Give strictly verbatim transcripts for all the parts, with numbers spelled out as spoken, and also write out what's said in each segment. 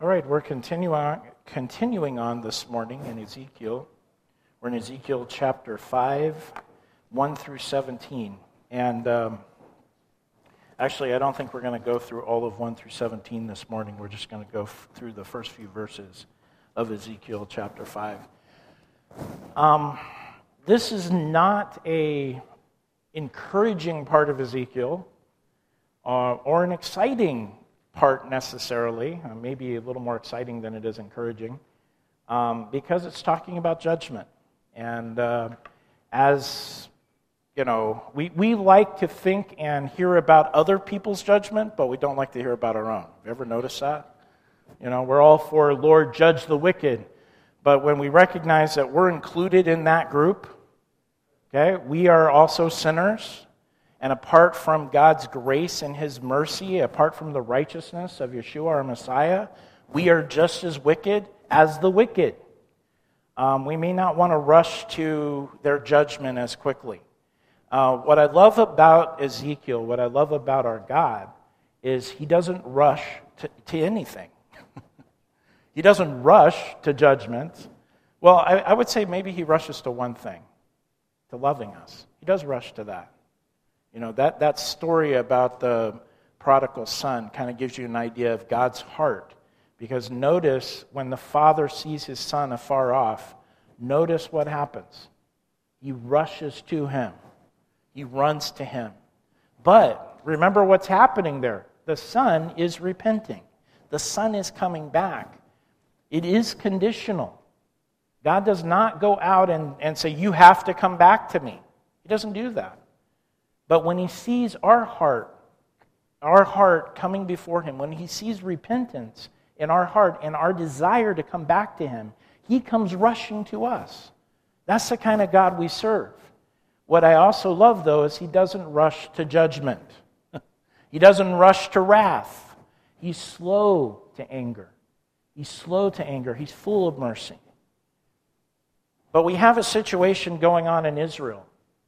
All right, we're continuing continuing on this morning in Ezekiel. We're in Ezekiel chapter five, one through seventeen. And um, actually, I don't think we're going to go through all of one through seventeen this morning. We're just going to go f- through the first few verses of Ezekiel chapter five. Um, this is not a encouraging part of Ezekiel uh, or an exciting part necessarily, uh, maybe a little more exciting than it is encouraging, um, because it's talking about judgment. And uh, as, you know, we, we like to think and hear about other people's judgment, but we don't like to hear about our own. Have you ever noticed that? You know, we're all for, Lord, judge the wicked. But when we recognize that we're included in that group, okay, we are also sinners. And apart from God's grace and His mercy, apart from the righteousness of Yeshua, our Messiah, we are just as wicked as the wicked. Um, we may not want to rush to their judgment as quickly. Uh, what I love about Ezekiel, what I love about our God, is He doesn't rush to, to anything. He doesn't rush to judgment. Well, I, I would say maybe He rushes to one thing, to loving us. He does rush to that. You know, that, that story about the prodigal son kind of gives you an idea of God's heart. Because notice when the father sees his son afar off, notice what happens. He rushes to him. He runs to him. But remember what's happening there. The son is repenting. The son is coming back. It is conditional. God does not go out and, and say, you have to come back to me. He doesn't do that. But when He sees our heart, our heart coming before Him, when He sees repentance in our heart and our desire to come back to Him, He comes rushing to us. That's the kind of God we serve. What I also love, though, is He doesn't rush to judgment. He doesn't rush to wrath. He's slow to anger. He's slow to anger. He's full of mercy. But we have a situation going on in Israel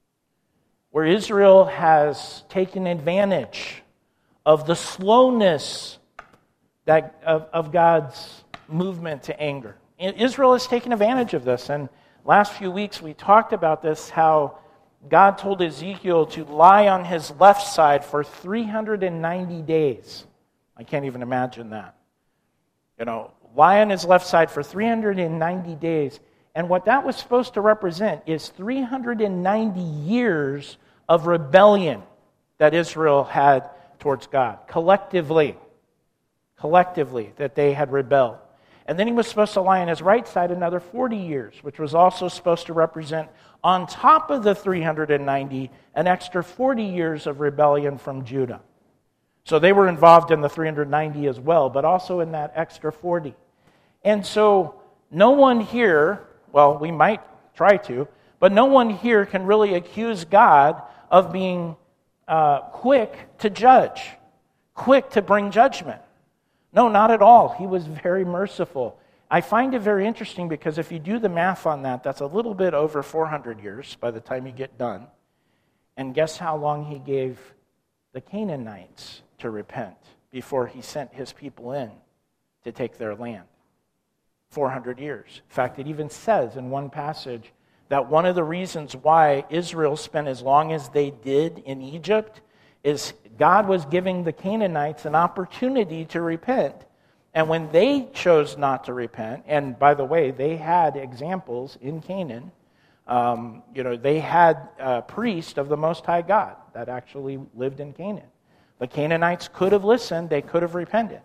where Israel has taken advantage of the slowness that of, of God's movement to anger. Israel has taken advantage of this. And last few weeks we talked about this, how God told Ezekiel to lie on his left side for three hundred ninety days. I can't even imagine that. You know, lie on his left side for three hundred ninety days. And what that was supposed to represent is three hundred ninety years of rebellion that Israel had towards God. Collectively. Collectively, that they had rebelled. And then he was supposed to lie on his right side another forty years, which was also supposed to represent, on top of the three hundred ninety, an extra forty years of rebellion from Judah. So they were involved in the three hundred ninety as well, but also in that extra forty. And so no one here, well, we might try to, but no one here can really accuse God of being uh, quick to judge, quick to bring judgment. No, not at all. He was very merciful. I find it very interesting because if you do the math on that, that's a little bit over four hundred years by the time you get done. And guess how long He gave the Canaanites to repent before He sent His people in to take their land? four hundred years. In fact, it even says in one passage that one of the reasons why Israel spent as long as they did in Egypt is God was giving the Canaanites an opportunity to repent. And when they chose not to repent, and by the way, they had examples in Canaan, um, you know, they had a priest of the Most High God that actually lived in Canaan. The Canaanites could have listened, they could have repented.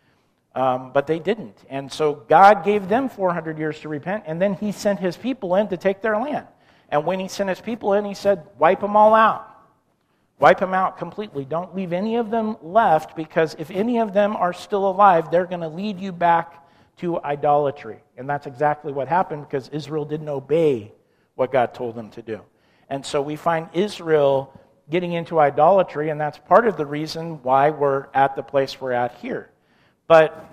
Um, but they didn't. And so God gave them four hundred years to repent, and then He sent His people in to take their land. And when He sent His people in, He said, wipe them all out. Wipe them out completely. Don't leave any of them left, because if any of them are still alive, they're going to lead you back to idolatry. And that's exactly what happened, because Israel didn't obey what God told them to do. And so we find Israel getting into idolatry, and that's part of the reason why we're at the place we're at here. But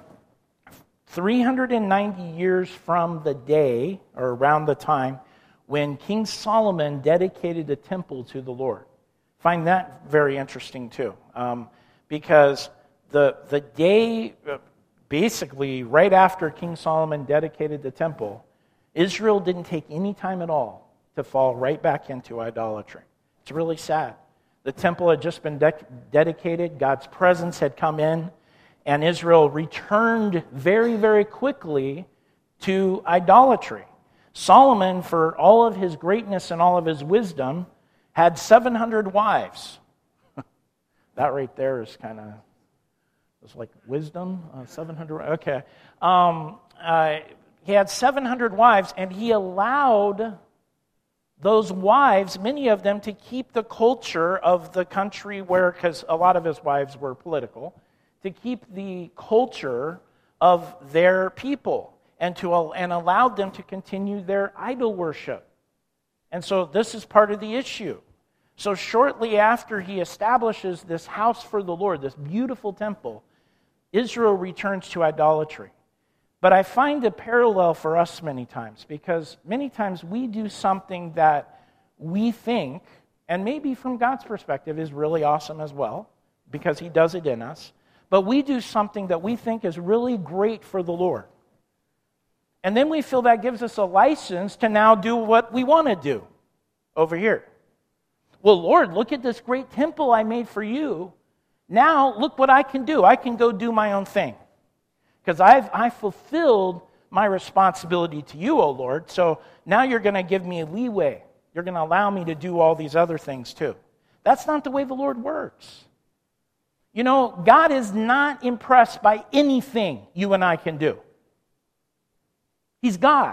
three hundred ninety years from the day, or around the time, when King Solomon dedicated the temple to the Lord. Find that very interesting too. Um, because the the day, basically, right after King Solomon dedicated the temple, Israel didn't take any time at all to fall right back into idolatry. It's really sad. The temple had just been de- dedicated, God's presence had come in, and Israel returned very, very quickly to idolatry. Solomon, for all of his greatness and all of his wisdom, had seven hundred wives. That right there is kind of, it's like wisdom, uh, seven hundred, okay. Um, uh, he had seven hundred wives, and he allowed those wives, many of them, to keep the culture of the country where, because a lot of his wives were political, to keep the culture of their people and to and allowed them to continue their idol worship. And so this is part of the issue. So shortly after he establishes this house for the Lord, this beautiful temple, Israel returns to idolatry. But I find a parallel for us many times, because many times we do something that we think, and maybe from God's perspective is really awesome as well, because He does it in us, but we do something that we think is really great for the Lord. And then we feel that gives us a license to now do what we want to do over here. Well, Lord, look at this great temple I made for you. Now, look what I can do. I can go do my own thing. Because I've I fulfilled my responsibility to you, O Lord, so now you're going to give me a leeway. You're going to allow me to do all these other things too. That's not the way the Lord works. You know, God is not impressed by anything you and I can do. He's God.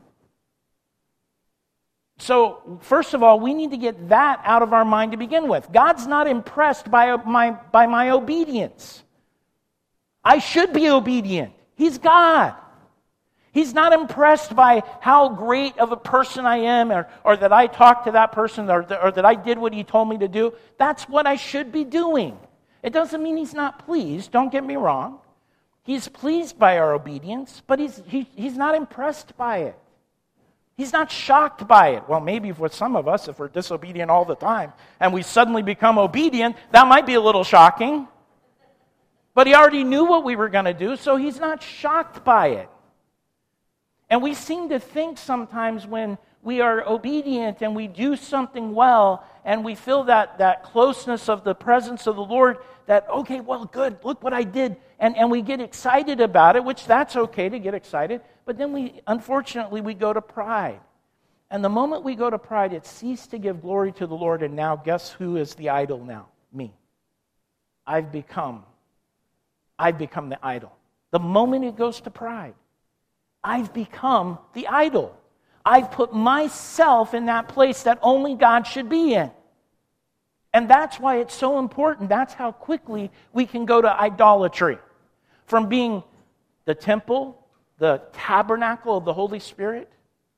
So, first of all, we need to get that out of our mind to begin with. God's not impressed by my, by my obedience. I should be obedient. He's God. He's not impressed by how great of a person I am, or, or that I talked to that person, or, or that I did what He told me to do. That's what I should be doing. It doesn't mean He's not pleased. Don't get me wrong. He's pleased by our obedience, but He's, he, he's not impressed by it. He's not shocked by it. Well, maybe with some of us, if we're disobedient all the time, and we suddenly become obedient, that might be a little shocking. But He already knew what we were going to do, so He's not shocked by it. And we seem to think sometimes when we are obedient and we do something well, and we feel that, that closeness of the presence of the Lord, that, okay, well, good, look what I did. And, and we get excited about it, which that's okay to get excited. But then we, unfortunately, we go to pride. And the moment we go to pride, it ceased to give glory to the Lord, and now guess who is the idol now? Me. I've become I've become the idol. The moment it goes to pride, I've become the idol. I've put myself in that place that only God should be in. And that's why it's so important. That's how quickly we can go to idolatry. From being the temple, the tabernacle of the Holy Spirit,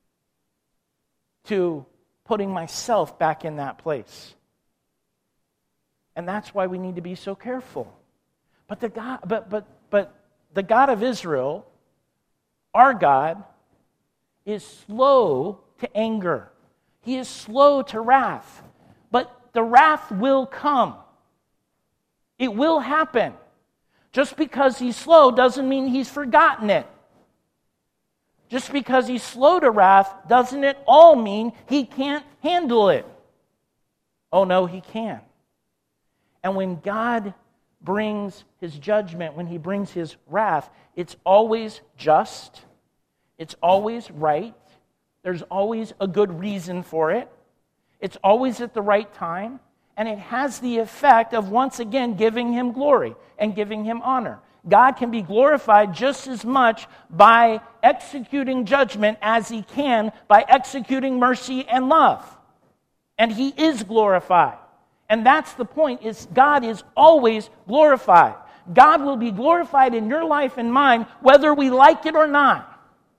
to putting myself back in that place. And that's why we need to be so careful. But the God, but but but the God of Israel, our God, is slow to anger. He is slow to wrath. But the wrath will come. It will happen. Just because He's slow doesn't mean He's forgotten it. Just because He's slow to wrath doesn't at all mean He can't handle it. Oh no, He can. And when God brings His judgment, when He brings His wrath, it's always just, it's always right, there's always a good reason for it, it's always at the right time, and it has the effect of once again giving Him glory and giving Him honor. God can be glorified just as much by executing judgment as He can by executing mercy and love. And He is glorified. And that's the point, is God is always glorified. God will be glorified in your life and mine whether we like it or not.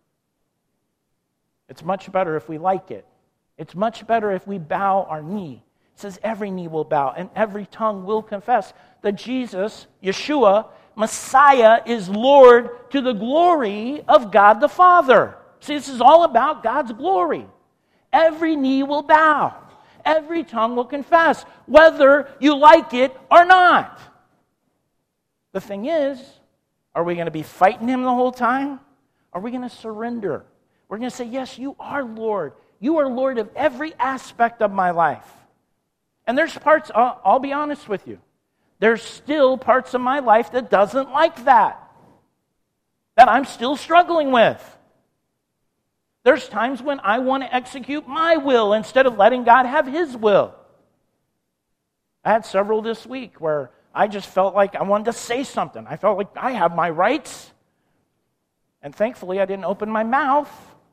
It's much better if we like it. It's much better if we bow our knee. It says every knee will bow and every tongue will confess that Jesus, Yeshua, Messiah, is Lord to the glory of God the Father. See, this is all about God's glory. Every knee will bow. Every tongue will confess, whether you like it or not. The thing is, Are we going to be fighting him the whole time? Are we going to surrender? We're going to say, yes, you are Lord. You are Lord of every aspect of my life. And there's parts, I'll, I'll be honest with you, there's still parts of my life that doesn't like that, that I'm still struggling with. There's times when I want to execute my will instead of letting God have His will. I had several this week where I just felt like I wanted to say something. I felt like I have my rights. And thankfully, I didn't open my mouth.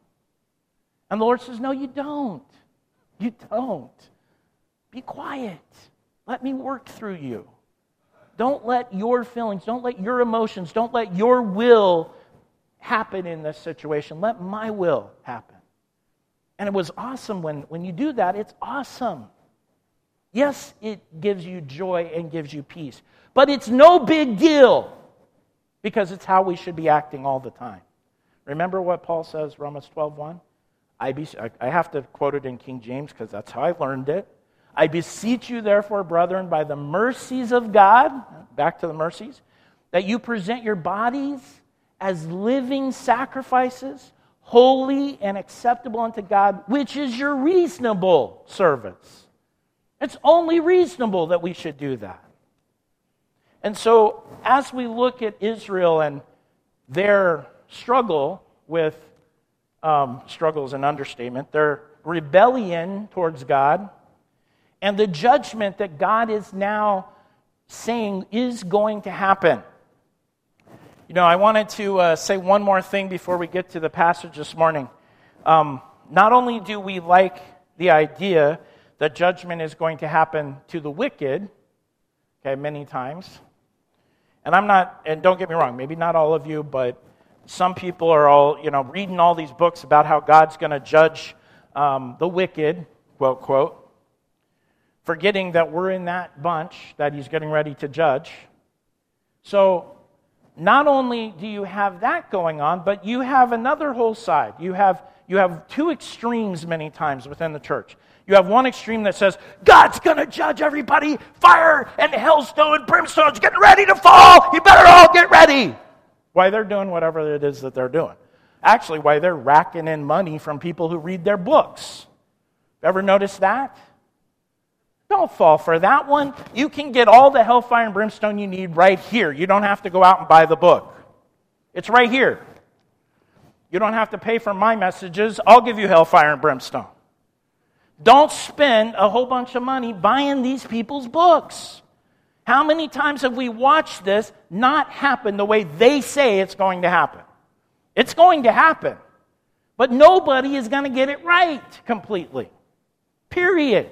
And the Lord says, no, you don't. You don't. Be quiet. Let me work through you. Don't let your feelings, don't let your emotions, don't let your will happen in this situation. Let my will happen. And it was awesome when, when you do that. It's awesome. Yes, it gives you joy and gives you peace. But it's no big deal because it's how we should be acting all the time. Remember what Paul says, Romans twelve one? I, be, I have to quote it in King James because that's how I learned it. I beseech you, therefore, brethren, by the mercies of God, back to the mercies, that you present your bodies as living sacrifices, holy and acceptable unto God, which is your reasonable service. It's only reasonable that we should do that. And so, as we look at Israel and their struggle with, um, struggle is an understatement, their rebellion towards God, and the judgment that God is now saying is going to happen. You know, I wanted to uh, say one more thing before we get to the passage this morning. Um, not only do we like the idea that judgment is going to happen to the wicked, okay, many times. And I'm not, and don't get me wrong, maybe not all of you, but some people are all, you know, reading all these books about how God's going to judge um, the wicked, quote, quote, forgetting that we're in that bunch that He's getting ready to judge. So, not only do you have that going on, but you have another whole side. You have, you have two extremes many times within the church. You have one extreme that says, God's going to judge everybody. Fire and hellstone and brimstone's getting ready to fall. You better all get ready. Why they're doing whatever it is that they're doing. Actually, why they're racking in money from people who read their books. Ever notice that? Don't fall for that one. You can get all the hellfire and brimstone you need right here. You don't have to go out and buy the book. It's right here. You don't have to pay for my messages. I'll give you hellfire and brimstone. Don't spend a whole bunch of money buying these people's books. How many times have we watched this not happen the way they say it's going to happen? It's going to happen. But nobody is going to get it right completely. Period.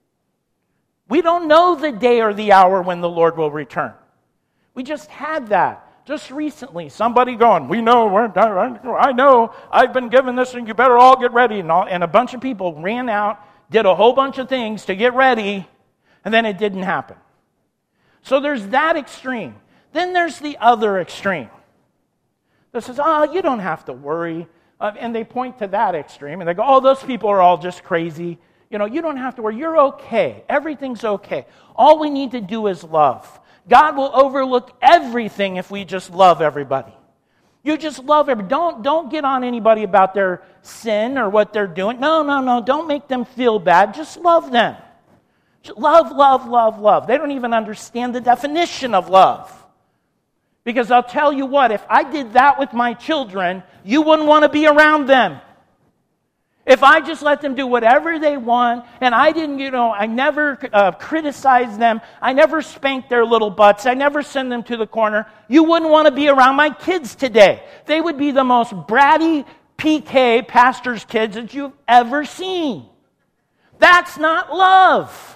We don't know the day or the hour when the Lord will return. We just had that just recently. Somebody going, we know, we're, I know, I've been given this and you better all get ready. And, all, and a bunch of people ran out, did a whole bunch of things to get ready, and then it didn't happen. So there's that extreme. Then there's the other extreme that says, oh, you don't have to worry. Uh, and they point to that extreme, and they go, oh, those people are all just crazy. You know, you don't have to worry. You're okay. Everything's okay. All we need to do is love. God will overlook everything if we just love everybody. You just love everybody. Don't, don't get on anybody about their sin or what they're doing. No, no, no. Don't make them feel bad. Just love them. Love, love, love, love. They don't even understand the definition of love. Because I'll tell you what, if I did that with my children, you wouldn't want to be around them. If I just let them do whatever they want, and I didn't, you know, I never uh, criticized them, I never spanked their little butts, I never sent them to the corner, you wouldn't want to be around my kids today. They would be the most bratty P K pastor's kids that you've ever seen. That's not love.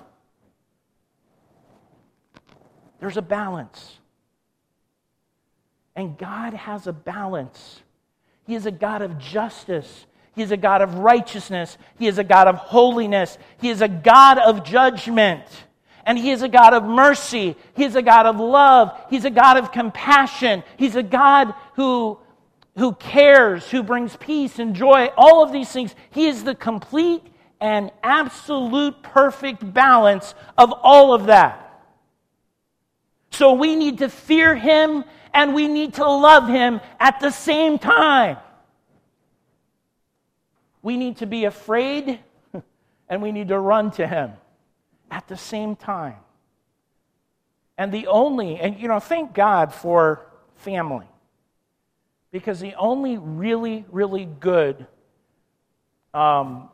There's a balance. And God has a balance. He is a God of justice. He is a God of righteousness. He is a God of holiness. He is a God of judgment. And He is a God of mercy. He is a God of love. He's a God of compassion. He's a God who, who cares, who brings peace and joy, all of these things. He is the complete and absolute perfect balance of all of that. So we need to fear Him and we need to love him at the same time. We need to be afraid, and we need to run to him at the same time. And the only, and you know, thank God for family. Because the only really, really good um,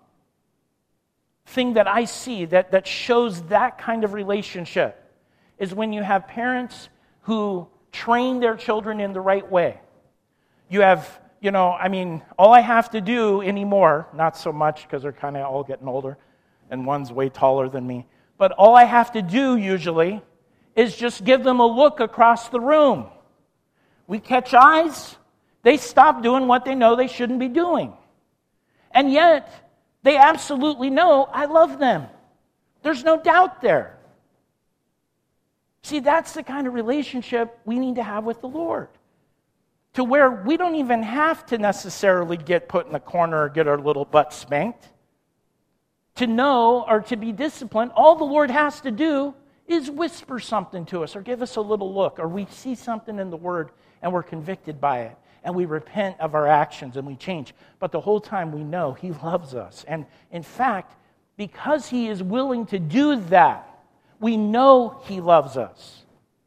thing that I see that, that shows that kind of relationship is when you have parents who train their children in the right way. You have, you know, I mean, all I have to do anymore, not so much because they're kind of all getting older, and one's way taller than me, but all I have to do usually is just give them a look across the room. We catch eyes, they stop doing what they know they shouldn't be doing. And yet, they absolutely know I love them. There's no doubt there. See, that's the kind of relationship we need to have with the Lord. To where we don't even have to necessarily get put in the corner or get our little butt spanked. To know or to be disciplined, all the Lord has to do is whisper something to us or give us a little look, or we see something in the Word and we're convicted by it and we repent of our actions and we change. But the whole time we know he loves us. And in fact, because he is willing to do that, we know he loves us.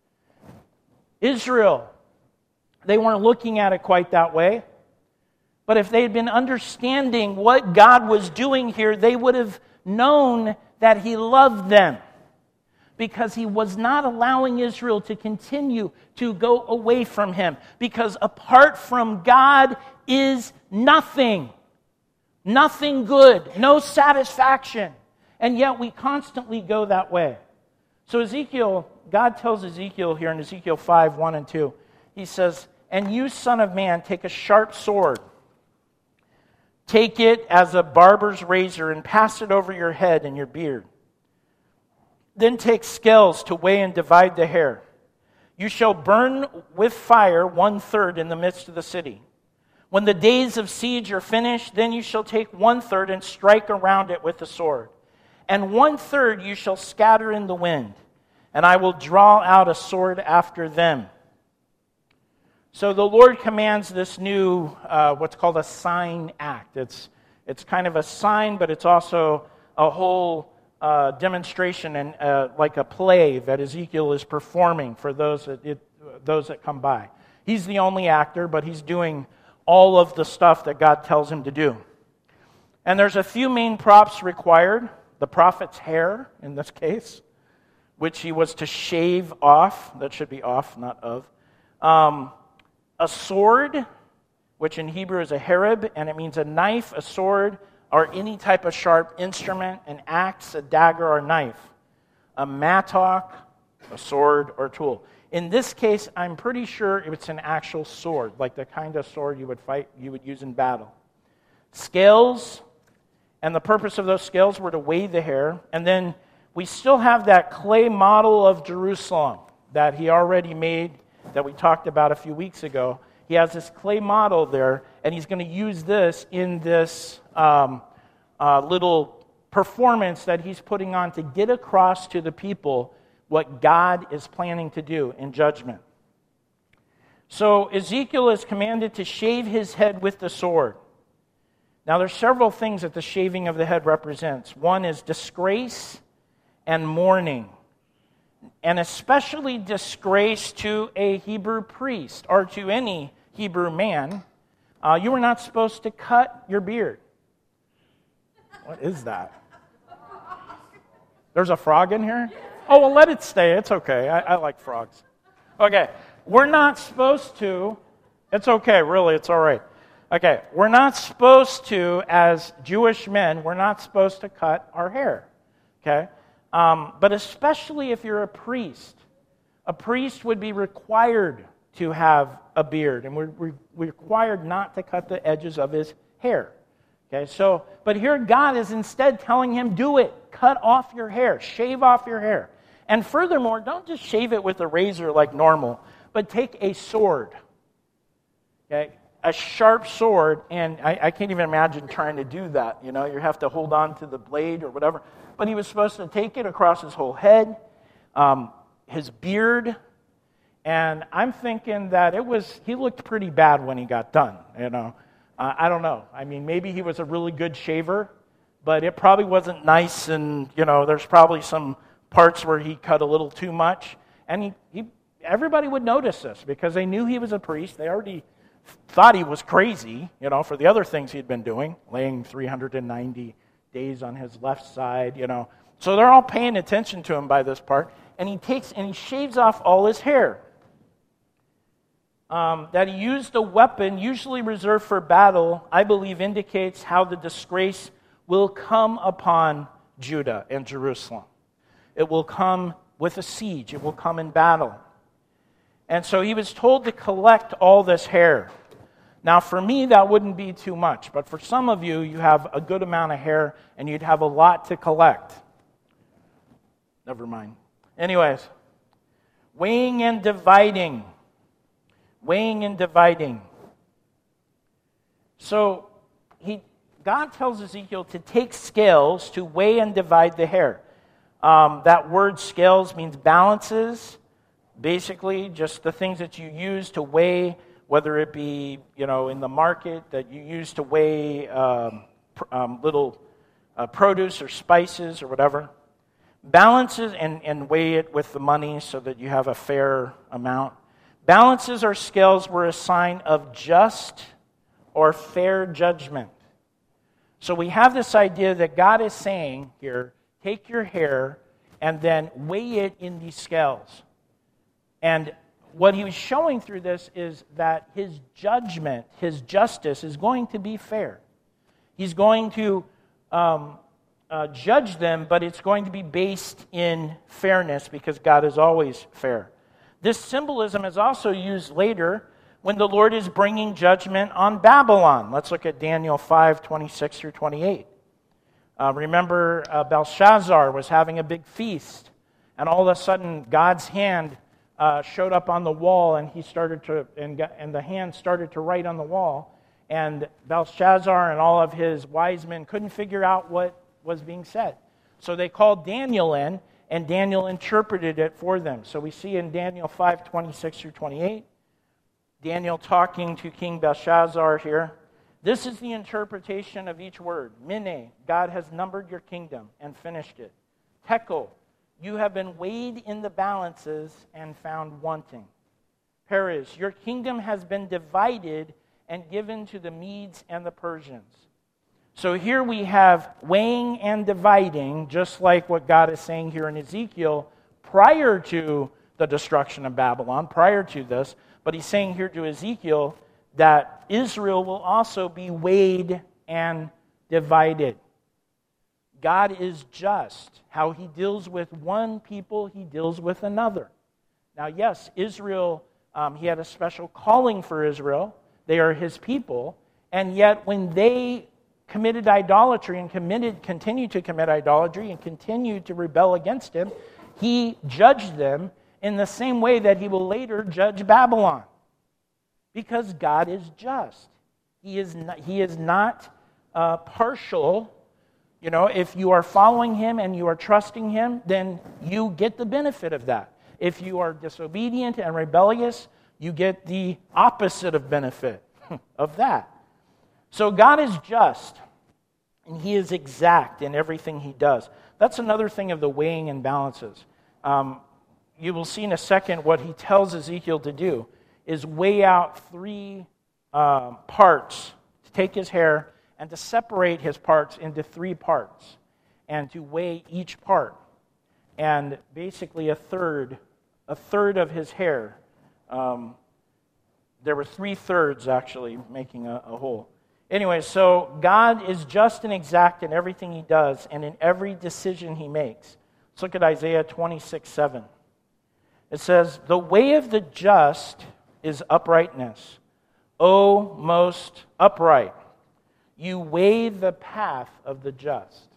Israel, they weren't looking at it quite that way. But if they had been understanding what God was doing here, they would have known that he loved them. Because he was not allowing Israel to continue to go away from him. Because apart from God is nothing. Nothing good. No satisfaction. And yet we constantly go that way. So Ezekiel, God tells Ezekiel here in Ezekiel five, one and two, he says, "And you, son of man, take a sharp sword. Take it as a barber's razor and pass it over your head and your beard. Then take scales to weigh and divide the hair. You shall burn with fire one-third in the midst of the city. When the days of siege are finished, then you shall take one-third and strike around it with the sword. And one-third you shall scatter in the wind, and I will draw out a sword after them." So the Lord commands this new, uh, what's called a sign act. It's, it's kind of a sign, but it's also a whole Uh, demonstration and uh, like a play that Ezekiel is performing for those that it, those that come by. He's the only actor, but he's doing all of the stuff that God tells him to do. And there's a few main props required. The prophet's hair, in this case, which he was to shave off. That should be off, not of. Um, a sword, which in Hebrew is a herib, and it means a knife, a sword, or any type of sharp instrument, an axe, a dagger, or knife, a mattock, a sword, or tool. In this case, I'm pretty sure it's an actual sword, like the kind of sword you would fight, you would use in battle. Scales, and the purpose of those scales were to weigh the hair. And then we still have that clay model of Jerusalem that he already made, that we talked about a few weeks ago. He has this clay model there, and he's going to use this in this um, uh, little performance that he's putting on to get across to the people what God is planning to do in judgment. So Ezekiel is commanded to shave his head with the sword. Now there's several things that the shaving of the head represents. One is disgrace and mourning. And especially disgrace to a Hebrew priest or to any Hebrew man. Uh, you were not supposed to cut your beard. What is that? There's a frog in here? Oh, well, let it stay. It's okay. I, I like frogs. Okay, we're not supposed to. It's okay, really. It's all right. Okay, we're not supposed to, as Jewish men, we're not supposed to cut our hair. Okay? Um, but especially if you're a priest. A priest would be required to have a beard, and we're, we're required not to cut the edges of his hair. Okay, so, but here God is instead telling him, do it. Cut off your hair. Shave off your hair. And furthermore, don't just shave it with a razor like normal, but take a sword. Okay, a sharp sword, and I, I can't even imagine trying to do that. You know, you have to hold on to the blade or whatever. But he was supposed to take it across his whole head, um, his beard, And I'm thinking that it was, he looked pretty bad when he got done, you know. Uh, I don't know. I mean, maybe he was a really good shaver, but it probably wasn't nice, and, you know, there's probably some parts where he cut a little too much. And he, he everybody would notice this because they knew he was a priest. They already thought he was crazy, you know, for the other things he'd been doing, laying three hundred ninety days on his left side, you know. So they're all paying attention to him by this part. And he takes and he shaves off all his hair. Um, that he used a weapon usually reserved for battle, I believe, indicates how the disgrace will come upon Judah and Jerusalem. It will come with a siege. It will come in battle. And so he was told to collect all this hair. Now, for me, that wouldn't be too much. But for some of you, you have a good amount of hair, and you'd have a lot to collect. Never mind. Anyways, weighing and dividing. Weighing and dividing. So he, God tells Ezekiel to take scales to weigh and divide the hair. Um, that word scales means balances. Basically, just the things that you use to weigh, whether it be, you know, in the market that you use to weigh um, pr- um, little uh, produce or spices or whatever. Balances and, and weigh it with the money so that you have a fair amount. Balances or scales were a sign of just or fair judgment. So we have this idea that God is saying here, take your hair and then weigh it in these scales. And what he was showing through this is that his judgment, his justice is going to be fair. He's going to um, uh, judge them, but it's going to be based in fairness because God is always fair. This symbolism is also used later when the Lord is bringing judgment on Babylon. Let's look at Daniel five, twenty-six through twenty-eight. Uh, remember, uh, Belshazzar was having a big feast, and all of a sudden God's hand uh, showed up on the wall, and he started to, and, and the hand started to write on the wall, and Belshazzar and all of his wise men couldn't figure out what was being said. So they called Daniel in, and Daniel interpreted it for them. So we see in Daniel five, twenty-six through twenty-eight, Daniel talking to King Belshazzar here. This is the interpretation of each word. Mene, God has numbered your kingdom and finished it. Tekel, you have been weighed in the balances and found wanting. Peres, your kingdom has been divided and given to the Medes and the Persians. So here we have weighing and dividing, just like what God is saying here in Ezekiel, prior to the destruction of Babylon, prior to this. But he's saying here to Ezekiel that Israel will also be weighed and divided. God is just. How he deals with one people, he deals with another. Now, yes, Israel, um, he had a special calling for Israel. They are his people. And yet when they committed idolatry and committed, continued to commit idolatry and continued to rebel against him, he judged them in the same way that he will later judge Babylon. Because God is just. He is not, he is not uh, partial. You know, if you are following him and you are trusting him, then you get the benefit of that. If you are disobedient and rebellious, you get the opposite of benefit of that. So God is just, and he is exact in everything he does. That's another thing of the weighing and balances. Um, you will see in a second what he tells Ezekiel to do is weigh out three uh, parts, to take his hair and to separate his parts into three parts and to weigh each part. And basically a third, a third of his hair. Um, there were three thirds actually making a, a whole. Anyway, so God is just and exact in everything he does and in every decision he makes. Let's look at Isaiah twenty-six, seven. It says, the way of the just is uprightness. O most upright, you weigh the path of the just.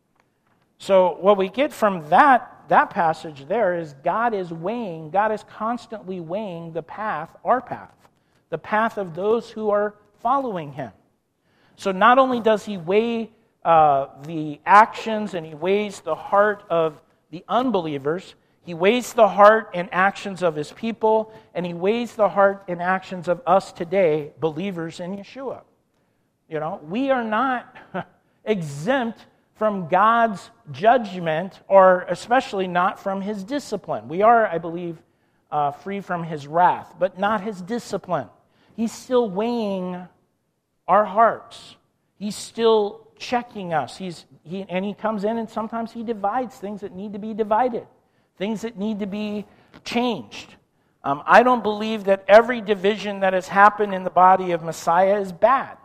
So what we get from that, that passage there is God is weighing, God is constantly weighing the path, our path, the path of those who are following him. So not only does he weigh uh, the actions and he weighs the heart of the unbelievers, He weighs the heart and actions of his people, and he weighs the heart and actions of us today, believers in Yeshua. You know, we are not exempt from God's judgment, or especially not from his discipline. We are, I believe, uh, free from his wrath, but not his discipline. He's still weighing our hearts. He's still checking us. He's he, and he comes in and sometimes he divides things that need to be divided, things that need to be changed. Um, I don't believe that every division that has happened in the body of Messiah is bad.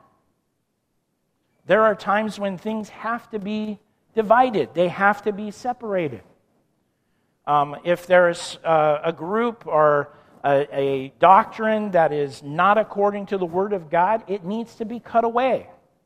There are times when things have to be divided. They have to be separated. Um, if there's uh, a group or a, a doctrine that is not according to the Word of God, it needs to be cut away.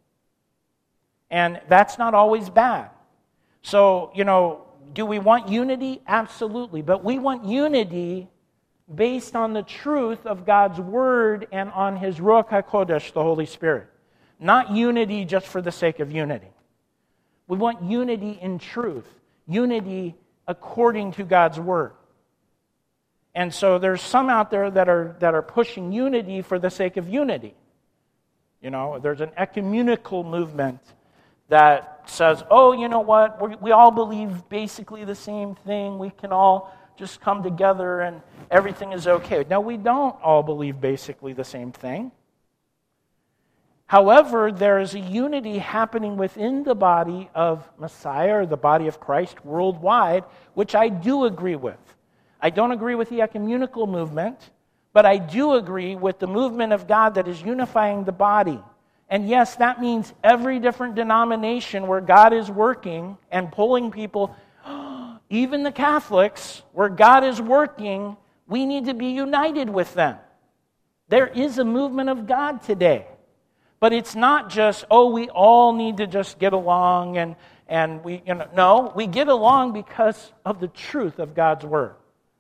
And that's not always bad. So, you know, do we want unity? Absolutely. But we want unity based on the truth of God's Word and on His Ruach HaKodesh, the Holy Spirit. Not unity just for the sake of unity. We want unity in truth. Unity according to God's Word. And so there's some out there that are that are pushing unity for the sake of unity. You know, there's an ecumenical movement that says, oh, you know what, we we all believe basically the same thing. We can all just come together and everything is okay. No, we don't all believe basically the same thing. However, there is a unity happening within the body of Messiah, or the body of Christ worldwide, which I do agree with. I don't agree with the ecumenical movement, but I do agree with the movement of God that is unifying the body. And yes, that means every different denomination where God is working and pulling people, even the Catholics, where God is working, we need to be united with them. There is a movement of God today. But it's not just, oh, we all need to just get along and, and we, you know, no, we get along because of the truth of God's Word.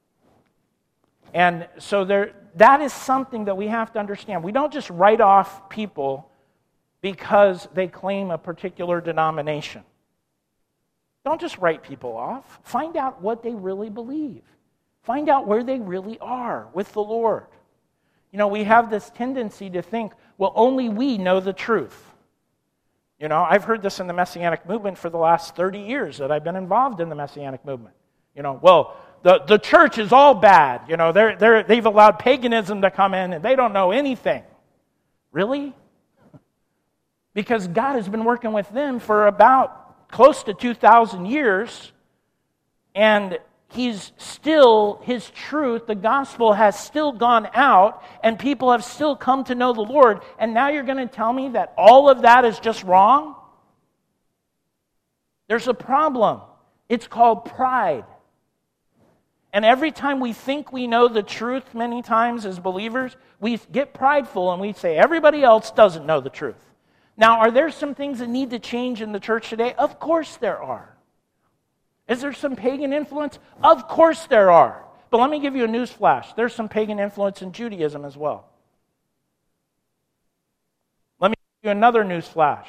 And so there, that is something that we have to understand. We don't just write off people because they claim a particular denomination. Don't just write people off. Find out what they really believe. Find out where they really are with the Lord. You know, we have this tendency to think, well, only we know the truth. You know, I've heard this in the Messianic movement for the last thirty years that I've been involved in the Messianic movement. You know, well, the, the church is all bad. You know, they're, they're, they've allowed paganism to come in and they don't know anything. Really? Because God has been working with them for about close to two thousand years, and He's still, His truth, the gospel has still gone out, and people have still come to know the Lord, and now you're going to tell me that all of that is just wrong? There's a problem. It's called pride. And every time we think we know the truth, many times as believers, we get prideful and we say, everybody else doesn't know the truth. Now, are there some things that need to change in the church today? Of course there are. Is there some pagan influence? Of course there are. But let me give you a news flash. There's some pagan influence in Judaism as well. Let me give you another news flash.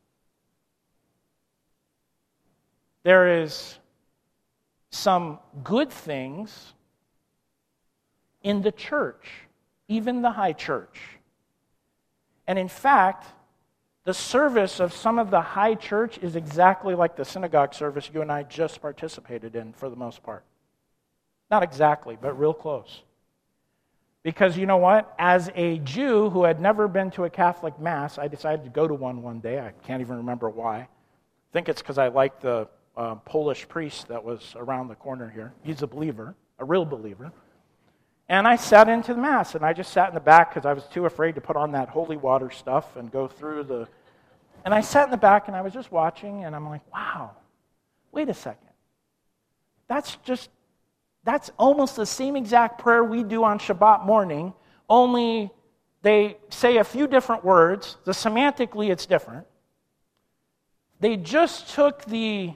There is some good things in the church, even the high church. And in fact, the service of some of the high church is exactly like the synagogue service you and I just participated in for the most part. Not exactly, but real close. Because you know what? As a Jew who had never been to a Catholic Mass, I decided to go to one one day. I can't even remember why. I think it's because I liked the uh, Polish priest that was around the corner here. He's a believer, a real believer. And I sat into the Mass, and I just sat in the back because I was too afraid to put on that holy water stuff and go through the... And I sat in the back, and I was just watching, and I'm like, wow, wait a second. That's just, that's almost the same exact prayer we do on Shabbat morning, only they say a few different words. The semantically, it's different. They just took the...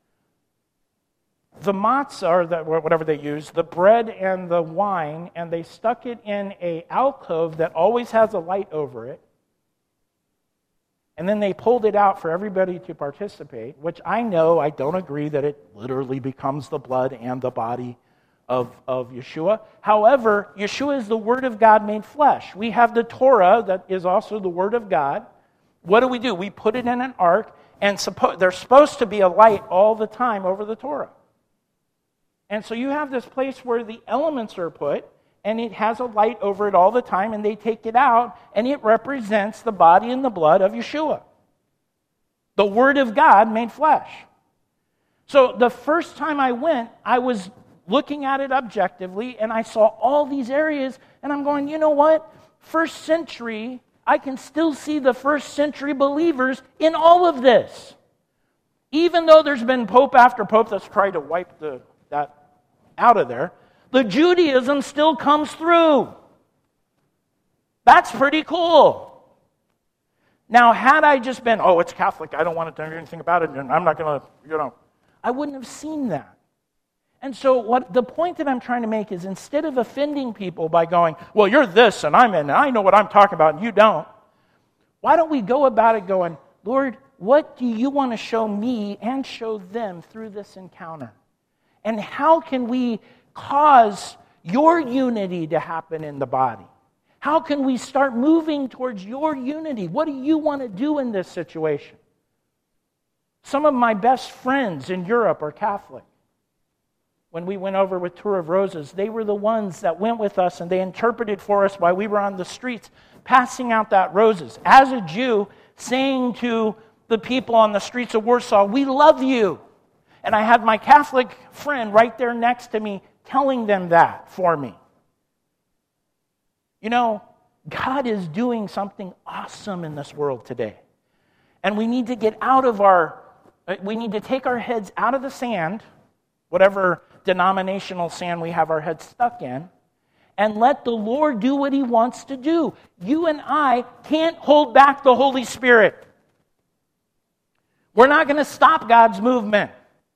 the matzah, or the, whatever they use, the bread and the wine, and they stuck it in a alcove that always has a light over it. And then they pulled it out for everybody to participate, which I know, I don't agree that it literally becomes the blood and the body of, of Yeshua. However, Yeshua is the Word of God made flesh. We have the Torah that is also the Word of God. What do we do? We put it in an ark, and suppo- there's supposed to be a light all the time over the Torah. And so you have this place where the elements are put, and it has a light over it all the time, and they take it out, and it represents the body and the blood of Yeshua. The Word of God made flesh. So the first time I went, I was looking at it objectively, and I saw all these areas, and I'm going, you know what? First century, I can still see the first century believers in all of this. Even though there's been pope after pope that's tried to wipe the, that out of there, the Judaism still comes through. That's pretty cool. Now, had I just been, oh, it's Catholic, I don't want to do anything about it, and I'm not going to, you know, I wouldn't have seen that. And so what the point that I'm trying to make is, instead of offending people by going, well, you're this and I'm in, and I know what I'm talking about and you don't, why don't we go about it going, Lord, what do you want to show me and show them through this encounter? And how can we cause your unity to happen in the body? How can we start moving towards your unity? What do you want to do in this situation? Some of my best friends in Europe are Catholic. When we went over with Tour of Roses, they were the ones that went with us, and they interpreted for us while we were on the streets, passing out that roses. As a Jew, saying to the people on the streets of Warsaw, we love you. And I had my Catholic friend right there next to me telling them that for me. You know, God is doing something awesome in this world today. And we need to get out of our, we need to take our heads out of the sand, whatever denominational sand we have our heads stuck in, and let the Lord do what He wants to do. You and I can't hold back the Holy Spirit. We're not going to stop God's movement.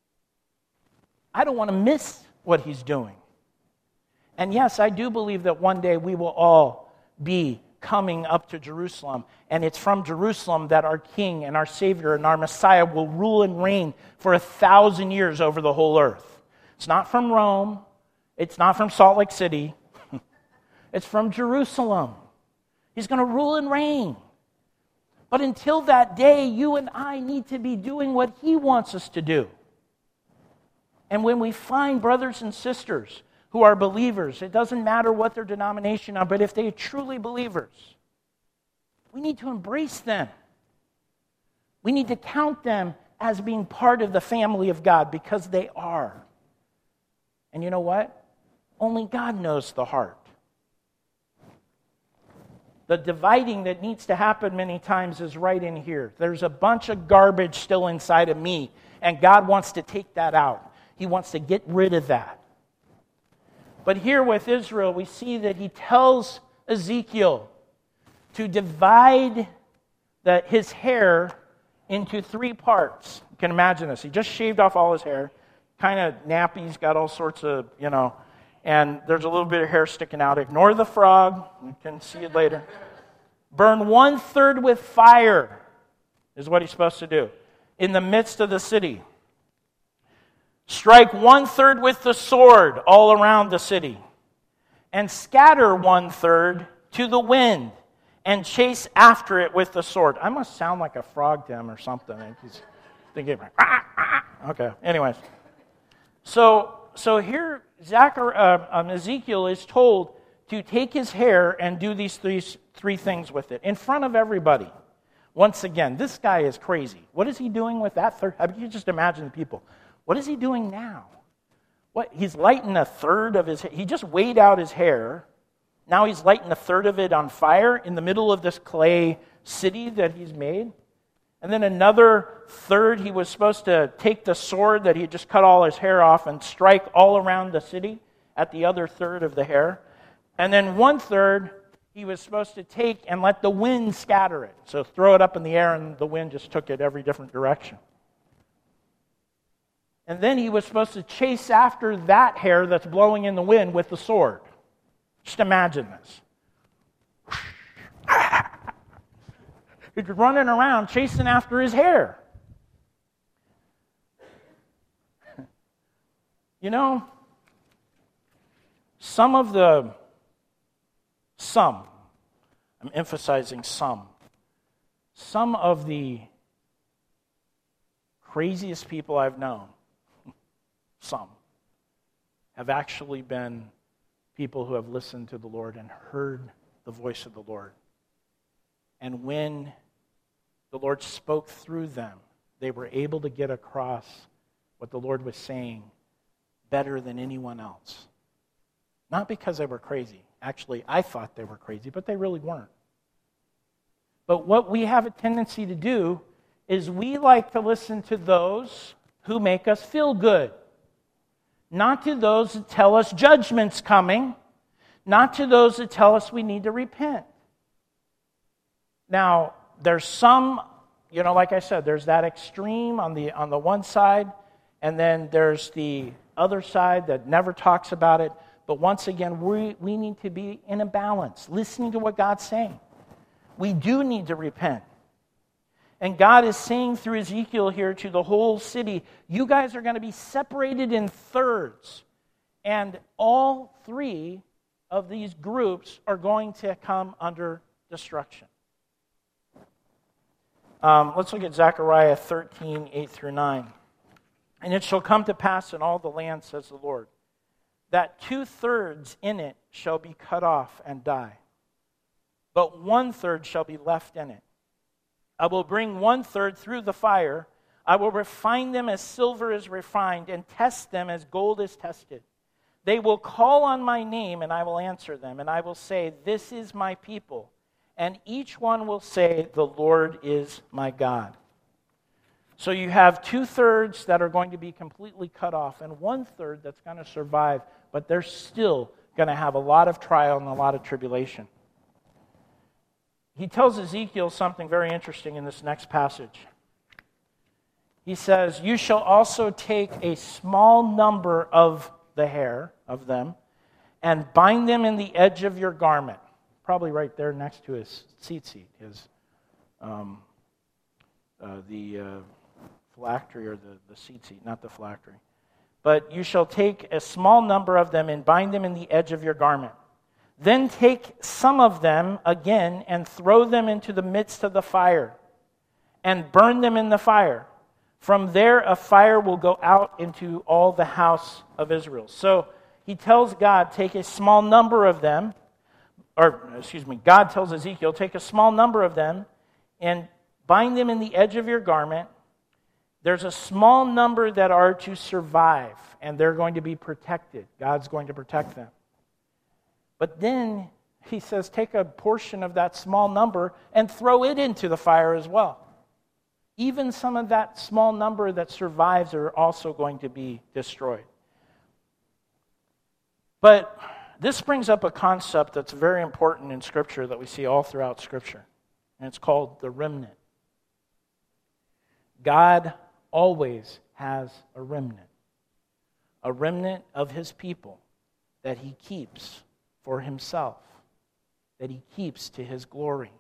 I don't want to miss what He's doing. And yes, I do believe that one day we will all be coming up to Jerusalem, and it's from Jerusalem that our King and our Savior and our Messiah will rule and reign for a thousand years over the whole earth. It's not from Rome. It's not from Salt Lake City. It's from Jerusalem. He's going to rule and reign. But until that day, you and I need to be doing what He wants us to do. And when we find brothers and sisters who are believers, it doesn't matter what their denomination are, but if they are truly believers, we need to embrace them. We need to count them as being part of the family of God, because they are. And you know what? Only God knows the heart. The dividing that needs to happen many times is right in here. There's a bunch of garbage still inside of me, and God wants to take that out. He wants to get rid of that. But here with Israel, we see that He tells Ezekiel to divide the, his hair into three parts. You can imagine this. He just shaved off all his hair, kind of nappy. He's got all sorts of, you know, and there's a little bit of hair sticking out. Ignore the frog. You can see it later. Burn one third with fire is what he's supposed to do in the midst of the city. Strike one third with the sword all around the city, and scatter one third to the wind, and chase after it with the sword. I must sound like a frog to him or something. He's thinking, ah, ah. Okay, anyways. So, so here Zachar, uh, um, Ezekiel is told to take his hair and do these three, three things with it in front of everybody. Once again, this guy is crazy. What is he doing with that third? I mean, you just imagine the people. What is he doing now? What, he's lighting a third of his hair. He just weighed out his hair. Now he's lighting a third of it on fire in the middle of this clay city that he's made. And then another third, he was supposed to take the sword that he had just cut all his hair off and strike all around the city at the other third of the hair. And then one third, he was supposed to take and let the wind scatter it. So throw it up in the air, and the wind just took it every different direction. And then he was supposed to chase after that hair that's blowing in the wind with the sword. Just imagine this. He's running around chasing after his hair. You know, some of the, some, I'm emphasizing some, some of the craziest people I've known, some, have actually been people who have listened to the Lord and heard the voice of the Lord. And when the Lord spoke through them, they were able to get across what the Lord was saying better than anyone else. Not because they were crazy. Actually, I thought they were crazy, but they really weren't. But what we have a tendency to do is we like to listen to those who make us feel good. Not to those that tell us judgment's coming. Not to those that tell us we need to repent. Now, there's some, you know, like I said, there's that extreme on the on the one side, and then there's the other side that never talks about it. But once again, we, we need to be in a balance, listening to what God's saying. We do need to repent. And God is saying through Ezekiel here to the whole city, you guys are going to be separated in thirds. And all three of these groups are going to come under destruction. Um, let's look at Zechariah thirteen, eight through nine. And it shall come to pass in all the land, says the Lord, that two-thirds in it shall be cut off and die, but one-third shall be left in it. I will bring one-third through the fire. I will refine them as silver is refined, and test them as gold is tested. They will call on my name, and I will answer them, and I will say, this is my people. And each one will say, the Lord is my God. So you have two-thirds that are going to be completely cut off, and one-third that's going to survive, but they're still going to have a lot of trial and a lot of tribulation. He tells Ezekiel something very interesting in this next passage. He says, you shall also take a small number of the hair of them and bind them in the edge of your garment. Probably right there next to his seat seat, his um, uh, the uh, phylactery or the, the seat seat, not the phylactery. But you shall take a small number of them and bind them in the edge of your garment. Then take some of them again and throw them into the midst of the fire and burn them in the fire. From there a fire will go out into all the house of Israel. So he tells God, take a small number of them, or excuse me, God tells Ezekiel, take a small number of them and bind them in the edge of your garment. There's a small number that are to survive, and they're going to be protected. God's going to protect them. But then he says, take a portion of that small number and throw it into the fire as well. Even some of that small number that survives are also going to be destroyed. But this brings up a concept that's very important in Scripture that we see all throughout Scripture, and it's called the remnant. God always has a remnant, a remnant of his people that he keeps for himself, that he keeps to his glory.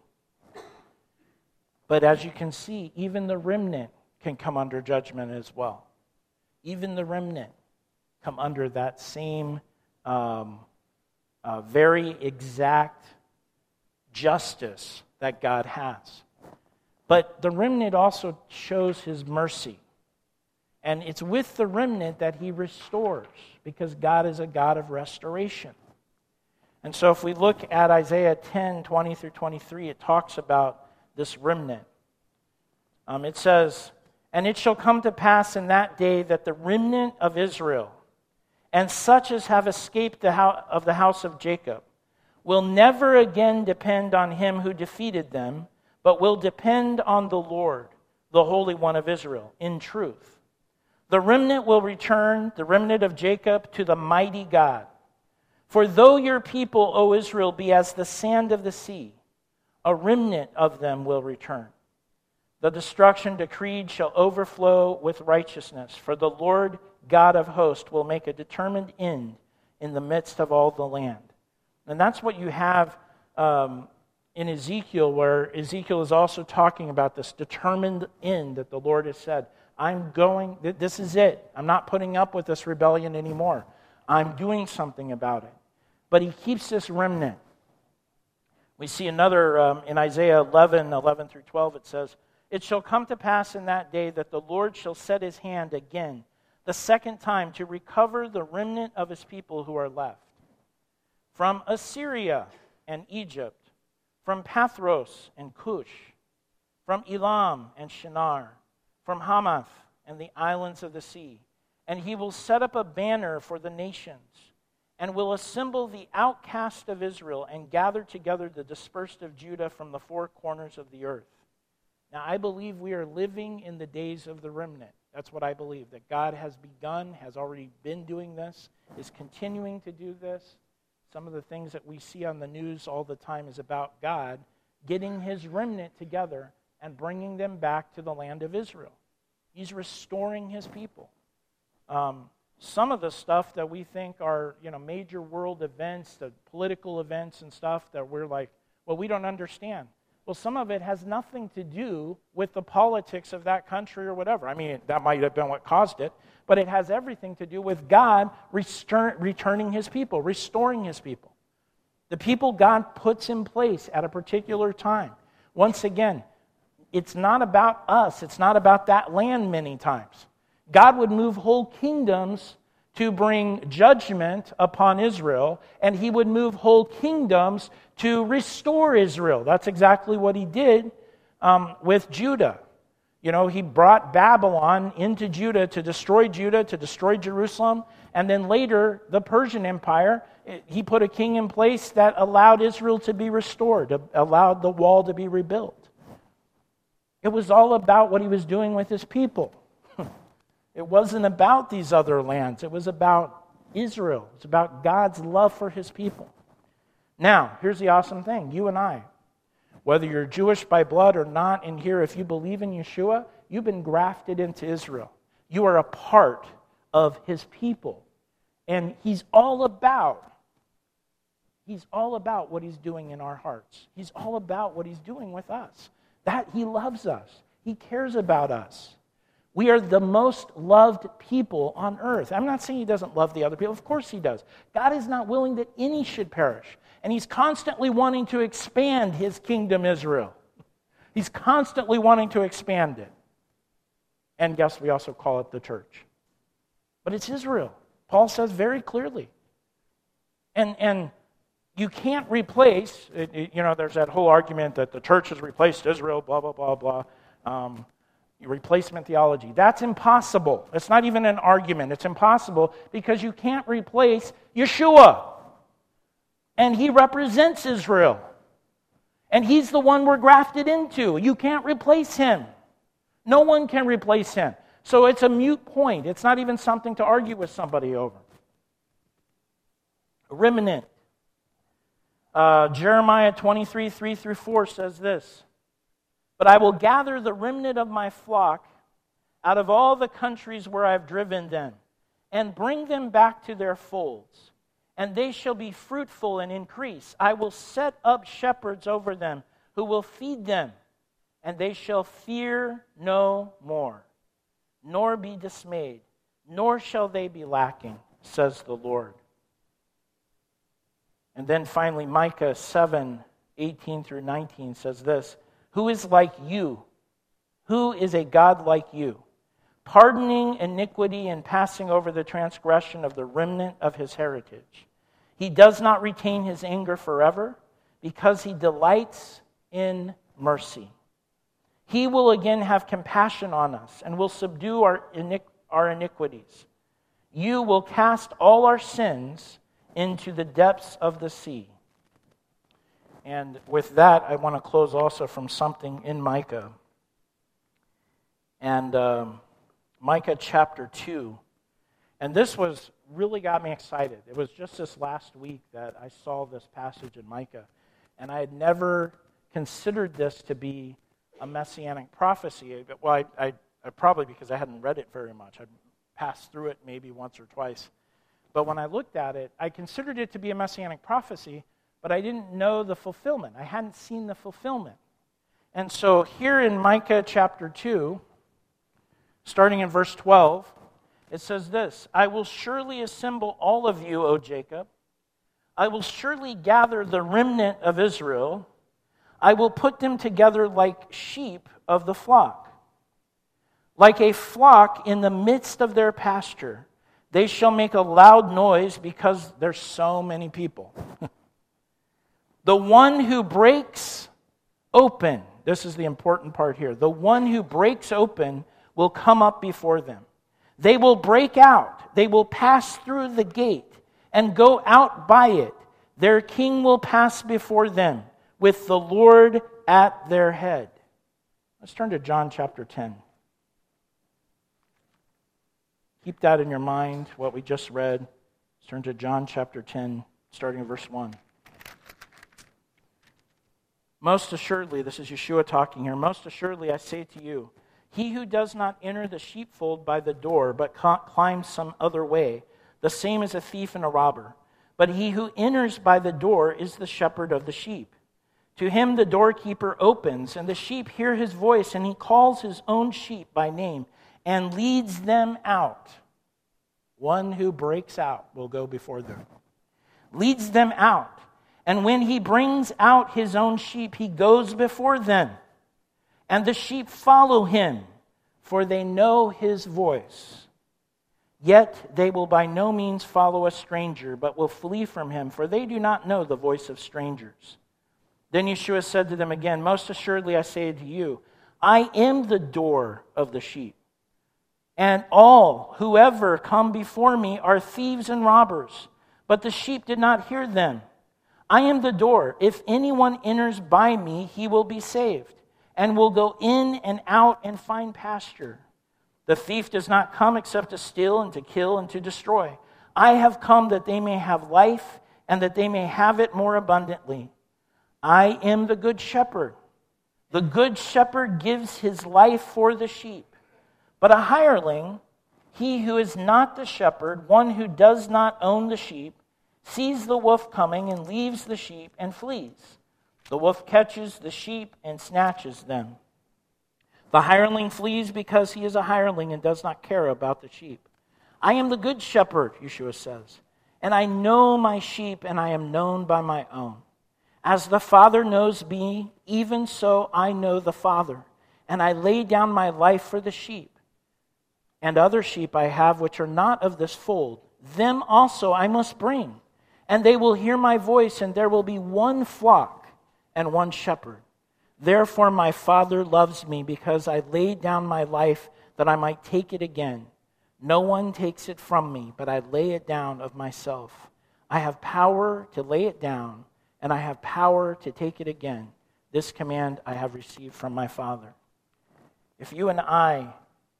But as you can see, even the remnant can come under judgment as well. Even the remnant come under that same um, uh, very exact justice that God has. But the remnant also shows his mercy. And it's with the remnant that he restores, because God is a God of restoration. And so if we look at Isaiah ten, twenty through twenty-three, it talks about this remnant. Um, it says, and it shall come to pass in that day that the remnant of Israel, and such as have escaped the house of the house of Jacob, will never again depend on him who defeated them, but will depend on the Lord, the Holy One of Israel, in truth. The remnant will return, the remnant of Jacob, to the mighty God. For though your people, O Israel, be as the sand of the sea, a remnant of them will return. The destruction decreed shall overflow with righteousness, for the Lord God of hosts will make a determined end in the midst of all the land. And that's what you have um, in Ezekiel, where Ezekiel is also talking about this determined end that the Lord has said, I'm going, this is it. I'm not putting up with this rebellion anymore. I'm doing something about it. but he keeps this remnant. We see another um, in Isaiah eleven, eleven through twelve, it says, "It shall come to pass in that day that the Lord shall set his hand again, the second time, to recover the remnant of his people who are left. From Assyria and Egypt, from Pathros and Cush, from Elam and Shinar, from Hamath and the islands of the sea. And he will set up a banner for the nations, and will assemble the outcast of Israel, and gather together the dispersed of Judah from the four corners of the earth." Now, I believe we are living in the days of the remnant. That's what I believe, that God has begun, has already been doing this, is continuing to do this. Some of the things that we see on the news all the time is about God getting his remnant together and bringing them back to the land of Israel. He's restoring his people. Um, some of the stuff that we think are, you know, major world events, the political events and stuff that we're like, well, we don't understand. Well, some of it has nothing to do with the politics of that country or whatever. I mean, that might have been what caused it, but it has everything to do with God return, returning his people, restoring his people. The people God puts in place at a particular time. Once again, it's not about us. It's not about that land many times. God would move whole kingdoms to bring judgment upon Israel, and he would move whole kingdoms to restore Israel. That's exactly what he did um, with Judah. You know, he brought Babylon into Judah to destroy Judah, to destroy Jerusalem, and then later the Persian Empire, he put a king in place that allowed Israel to be restored, allowed the wall to be rebuilt. It was all about what he was doing with his people. It wasn't about these other lands. It was about Israel. It's about God's love for his people. Now, here's the awesome thing. You and I, whether you're Jewish by blood or not in here, if you believe in Yeshua, you've been grafted into Israel. You are a part of his people. And he's all about, he's all about what he's doing in our hearts. He's all about what he's doing with us. That he loves us. He cares about us. We are the most loved people on earth. I'm not saying he doesn't love the other people. Of course he does. God is not willing that any should perish. And he's constantly wanting to expand his kingdom, Israel. He's constantly wanting to expand it. And guess we also call it the church. But it's Israel. Paul says very clearly. And and you can't replace, it, it, you know, there's that whole argument that the church has replaced Israel, blah, blah, blah, blah. Um, replacement theology. That's impossible. It's not even an argument. It's impossible because you can't replace Yeshua. And he represents Israel. And he's the one we're grafted into. You can't replace him. No one can replace him. So it's a moot point. It's not even something to argue with somebody over. A remnant. Uh, Jeremiah twenty-three, three through four says this. "But I will gather the remnant of my flock out of all the countries where I've driven them, and bring them back to their folds. And they shall be fruitful and increase. I will set up shepherds over them, who will feed them, and they shall fear no more, nor be dismayed, nor shall they be lacking, says the Lord." And then finally, Micah seven, eighteen through nineteen says this. "Who is like you? Who is a God like you? Pardoning iniquity and passing over the transgression of the remnant of his heritage. He does not retain his anger forever, because he delights in mercy. He will again have compassion on us and will subdue our, iniqu- our iniquities. You will cast all our sins into the depths of the sea." And with that, I want to close also from something in Micah. And um, Micah chapter two. And this was really got me excited. It was just this last week that I saw this passage in Micah. And I had never considered this to be a messianic prophecy. Well, I, I, I probably because I hadn't read it very much. I'd passed through it maybe once or twice. But when I looked at it, I considered it to be a messianic prophecy, but I didn't know the fulfillment. I hadn't seen the fulfillment. And so here in Micah chapter two, starting in verse twelve, it says this, "I will surely assemble all of you, O Jacob. I will surely gather the remnant of Israel. I will put them together like sheep of the flock. Like a flock in the midst of their pasture, they shall make a loud noise because there's so many people. The one who breaks open, this is the important part here, the one who breaks open will come up before them. They will break out, they will pass through the gate and go out by it. Their king will pass before them with the Lord at their head. Let's turn to John chapter ten. Keep that in your mind, what we just read. Let's turn to John chapter ten, starting in verse one. Most assuredly, this is Yeshua talking here, most assuredly I say to you, he who does not enter the sheepfold by the door, but climbs some other way, the same is a thief and a robber. But he who enters by the door is the shepherd of the sheep. To him the doorkeeper opens, and the sheep hear his voice, and he calls his own sheep by name and leads them out. One who breaks out will go before them. Leads them out. And when he brings out his own sheep, he goes before them. And the sheep follow him, for they know his voice. Yet they will by no means follow a stranger, but will flee from him, for they do not know the voice of strangers. Then Yeshua said to them again, most assuredly I say to you, I am the door of the sheep. And all, whoever come before me, are thieves and robbers. But the sheep did not hear them. I am the door. If anyone enters by me, he will be saved, and will go in and out and find pasture. The thief does not come except to steal and to kill and to destroy. I have come that they may have life, and that they may have it more abundantly. I am the good shepherd. The good shepherd gives his life for the sheep. But a hireling, he who is not the shepherd, one who does not own the sheep, sees the wolf coming and leaves the sheep and flees. The wolf catches the sheep and snatches them. The hireling flees because he is a hireling and does not care about the sheep. I am the good shepherd, Yeshua says, and I know my sheep, and I am known by my own. As the Father knows me, even so I know the Father, and I lay down my life for the sheep. And other sheep I have which are not of this fold, them also I must bring. And they will hear my voice, and there will be one flock and one shepherd. Therefore my Father loves me, because I laid down my life that I might take it again. No one takes it from me, but I lay it down of myself. I have power to lay it down, and I have power to take it again. This command I have received from my Father. If you and I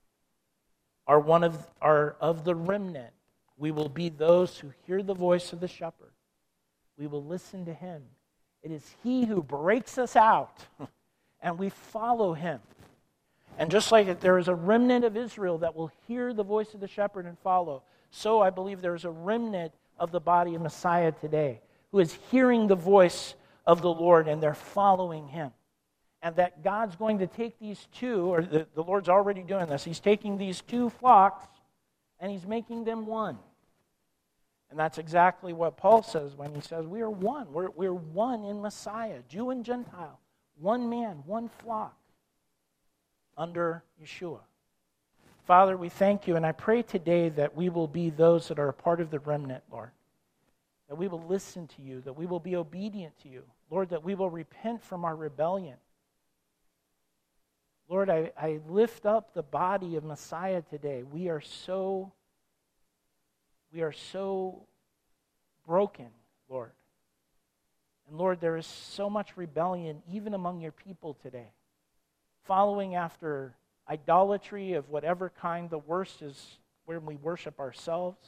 are one of are of the remnant, we will be those who hear the voice of the shepherd. We will listen to him. It is he who breaks us out, and we follow him. And just like there is a remnant of Israel that will hear the voice of the shepherd and follow, so I believe there is a remnant of the body of Messiah today who is hearing the voice of the Lord, and they're following him. And that God's going to take these two, or the, the Lord's already doing this, he's taking these two flocks and he's making them one. And that's exactly what Paul says when he says we are one. We're, we're one in Messiah, Jew and Gentile. One man, one flock under Yeshua. Father, we thank you, and I pray today that we will be those that are a part of the remnant, Lord. That we will listen to you, that we will be obedient to you. Lord, that we will repent from our rebellion. Lord, I, I lift up the body of Messiah today. We are so, we are so broken, Lord. And Lord, there is so much rebellion even among your people today. Following after idolatry of whatever kind, the worst is when we worship ourselves.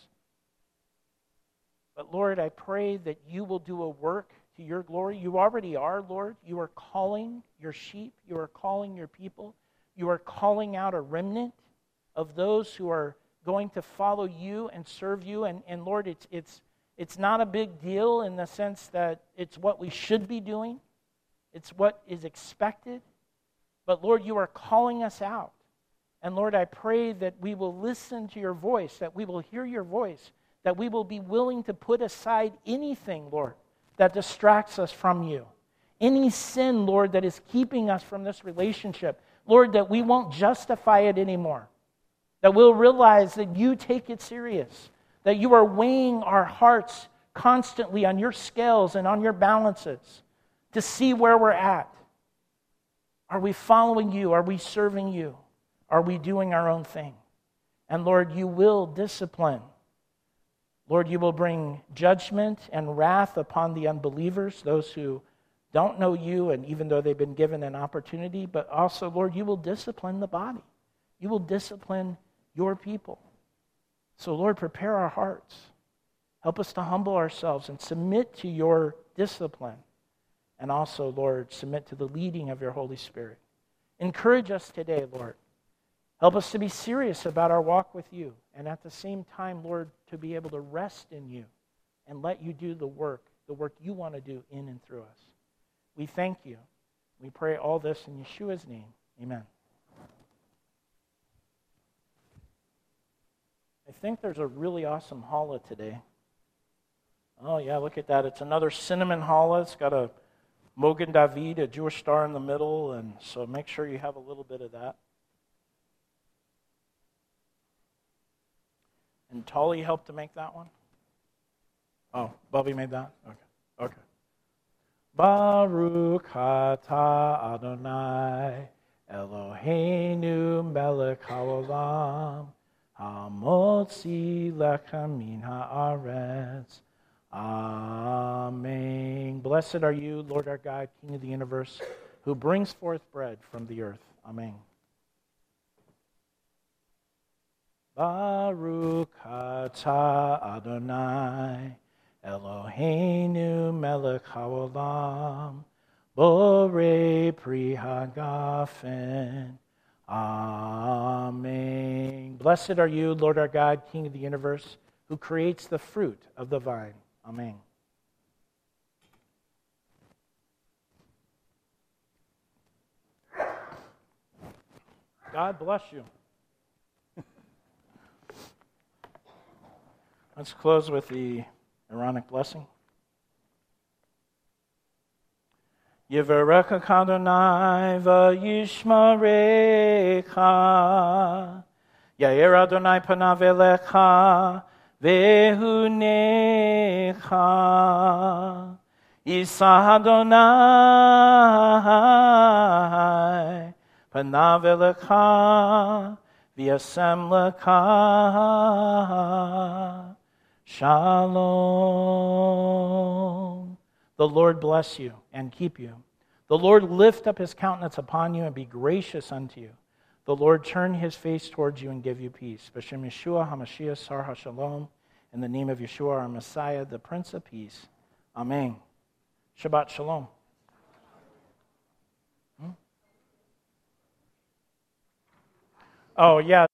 But Lord, I pray that you will do a work to your glory. You already are, Lord. You are calling your sheep. You are calling your people. You are calling out a remnant of those who are going to follow you and serve you. And, and Lord, it's, it's, it's not a big deal in the sense that it's what we should be doing. It's what is expected. But Lord, you are calling us out. And Lord, I pray that we will listen to your voice, that we will hear your voice, that we will be willing to put aside anything, Lord, that distracts us from you. Any sin, Lord, that is keeping us from this relationship. Lord, that we won't justify it anymore. That we'll realize that you take it serious. That you are weighing our hearts constantly on your scales and on your balances to see where we're at. Are we following you? Are we serving you? Are we doing our own thing? And Lord, you will discipline. Lord, you will bring judgment and wrath upon the unbelievers, those who don't know you, and even though they've been given an opportunity, but also, Lord, you will discipline the body. You will discipline your people. So, Lord, prepare our hearts. Help us to humble ourselves and submit to your discipline. And also, Lord, submit to the leading of your Holy Spirit. Encourage us today, Lord. Help us to be serious about our walk with you. And at the same time, Lord, to be able to rest in you and let you do the work, the work you want to do in and through us. We thank you. We pray all this in Yeshua's name. Amen. I think there's a really awesome challah today. Oh, yeah, look at that. It's another cinnamon challah. It's got a Mogen David, a Jewish star in the middle, and so make sure you have a little bit of that. And Tolly helped to make that one? Oh, Bubby made that? Okay. Okay. Baruch atah Adonai Eloheinu melech haolam hamotzi lechem min haaretz. Amen. Blessed are you, Lord our God, King of the universe, who brings forth bread from the earth. Amen. Baruch atah Adonai Eloheinu melech haolam borei pri hagafen. Amen. Blessed are you, Lord our God, King of the universe, who creates the fruit of the vine. Amen. God bless you. Let's close with the Aaronic blessing. Yivarecha Adonai v'yishmarecha. Yair Adonai panav elecha vehunecha. Yisa Adonai panav elecha v'yasem lecha. Shalom. The Lord bless you and keep you. The Lord lift up his countenance upon you and be gracious unto you. The Lord turn his face towards you and give you peace. B'Shem Yeshua HaMashiach Sar HaShalom. In the name of Yeshua our Messiah, the Prince of Peace. Amen. Shabbat Shalom. Hmm? Oh, yeah.